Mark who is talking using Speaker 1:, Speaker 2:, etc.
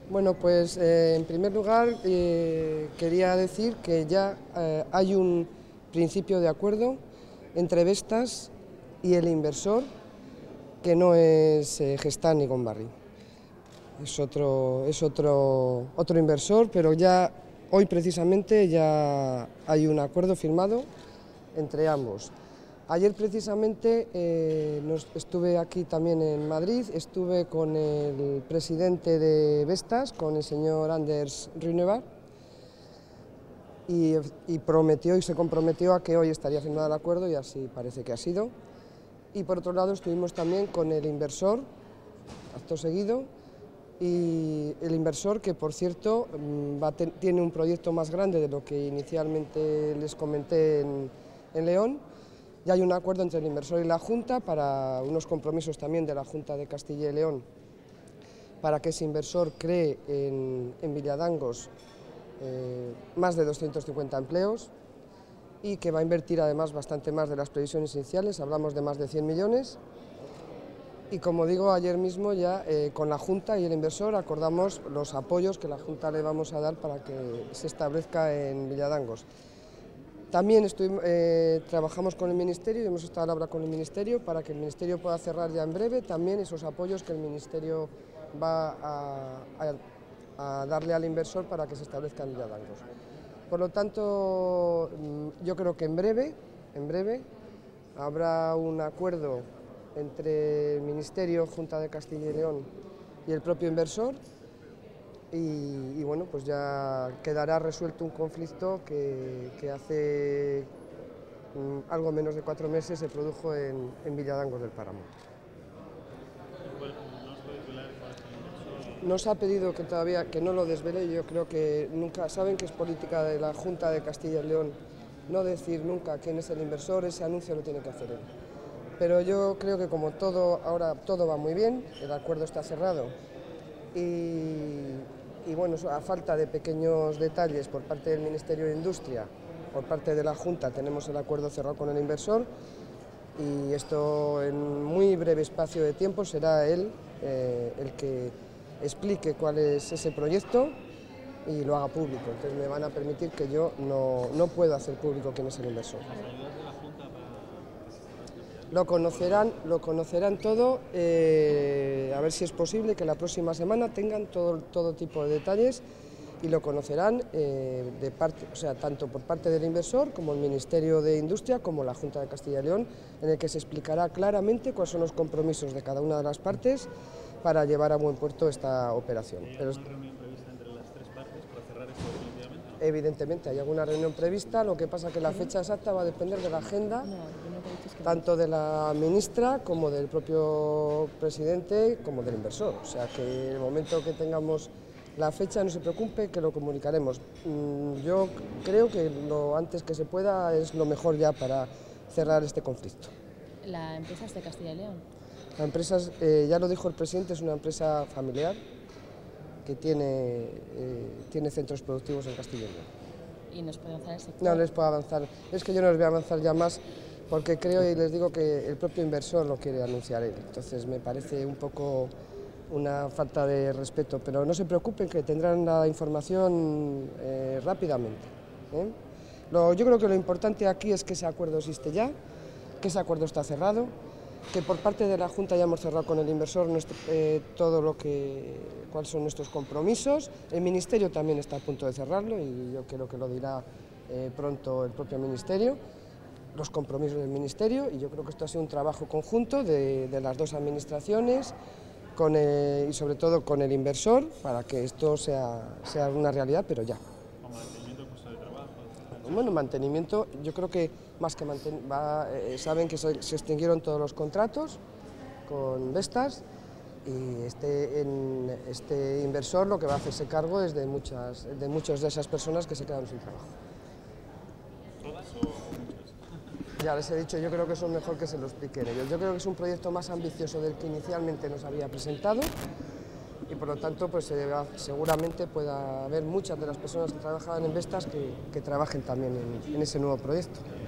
Speaker 1: Bueno, pues en primer lugar quería decir que ya hay un principio de acuerdo entre Vestas y el inversor, que no es Gestamp ni Gombarri. Es otro inversor, pero ya hoy precisamente ya hay un acuerdo firmado entre ambos. Ayer precisamente estuve aquí también en Madrid, estuve con el presidente de Vestas, con el señor Anders Runevad, y prometió y se comprometió a que hoy estaría firmado el acuerdo, y así parece que ha sido. Y por otro lado estuvimos también con el inversor, acto seguido, y el inversor, que por cierto tiene un proyecto más grande de lo que inicialmente les comenté en León. Ya hay un acuerdo entre el inversor y la Junta para unos compromisos también de la Junta de Castilla y León para que ese inversor cree en Villadangos más de 250 empleos y que va a invertir además bastante más de las previsiones iniciales, hablamos de más de 100 millones. Y como digo, ayer mismo ya con la Junta y el inversor acordamos los apoyos que la Junta le vamos a dar para que se establezca en Villadangos. También trabajamos con el Ministerio y hemos estado al habla con el Ministerio para que el Ministerio pueda cerrar ya en breve también esos apoyos que el Ministerio va a darle al inversor para que se establezca en Villadangos. Por lo tanto, yo creo que en breve habrá un acuerdo entre el Ministerio, Junta de Castilla y León y el propio inversor. Y bueno, pues ya quedará resuelto un conflicto que hace algo menos de 4 meses se produjo en Villadangos del Páramo. Nos ha pedido que todavía que no lo desvele. Yo creo que nunca, saben que es política de la Junta de Castilla y León no decir nunca quién es el inversor, ese anuncio lo tiene que hacer él. Pero yo creo que como ahora todo va muy bien, el acuerdo está cerrado y bueno, a falta de pequeños detalles por parte del Ministerio de Industria, por parte de la Junta tenemos el acuerdo cerrado con el inversor, y esto en muy breve espacio de tiempo será él el que explique cuál es ese proyecto y lo haga público. Entonces me van a permitir que yo no puedo hacer público quién es el inversor. Lo conocerán todo, a ver si es posible que la próxima semana tengan todo tipo de detalles, y lo conocerán tanto por parte del inversor como el Ministerio de Industria como la Junta de Castilla y León, en el que se explicará claramente cuáles son los compromisos de cada una de las partes para llevar a buen puerto esta operación.
Speaker 2: ¿Hay alguna reunión prevista entre las tres partes para cerrar esto definitivamente?
Speaker 1: Evidentemente hay alguna reunión prevista, lo que pasa que la fecha exacta va a depender de la agenda tanto de la ministra como del propio presidente como del inversor. O sea que en el momento que tengamos la fecha, no se preocupe, que lo comunicaremos. Yo creo que lo antes que se pueda es lo mejor ya para cerrar este conflicto.
Speaker 3: ¿La empresa es de Castilla y León?
Speaker 1: La empresa, ya lo dijo el presidente, es una empresa familiar que tiene centros productivos en Castilla y León.
Speaker 3: ¿Y nos puede avanzar el sector?
Speaker 1: No les puedo avanzar, es que yo no les voy a avanzar ya más, porque creo y les digo que el propio inversor lo quiere anunciar él, entonces me parece un poco una falta de respeto, pero no se preocupen que tendrán la información rápidamente. Yo creo que lo importante aquí es que ese acuerdo existe ya, que ese acuerdo está cerrado, que por parte de la Junta ya hemos cerrado con el inversor cuáles son nuestros compromisos. El Ministerio también está a punto de cerrarlo y yo creo que lo dirá pronto el propio Ministerio, los compromisos del Ministerio, y yo creo que esto ha sido un trabajo conjunto de las dos administraciones y sobre todo con el inversor para que esto sea una realidad, pero ya.
Speaker 2: ¿Con mantenimiento del puesto de trabajo?
Speaker 1: Bueno, mantenimiento, yo creo que más que saben que se extinguieron todos los contratos con Vestas, y este inversor lo que va a hacerse cargo es de muchas de esas personas que se quedaron sin trabajo.
Speaker 2: ¿Todas o muchas?
Speaker 1: Ya les he dicho, yo creo que eso es mejor que se lo expliquen ellos. Yo creo que es un proyecto más ambicioso del que inicialmente nos había presentado, y por lo tanto pues seguramente pueda haber muchas de las personas que trabajan en Vestas que trabajen también en ese nuevo proyecto.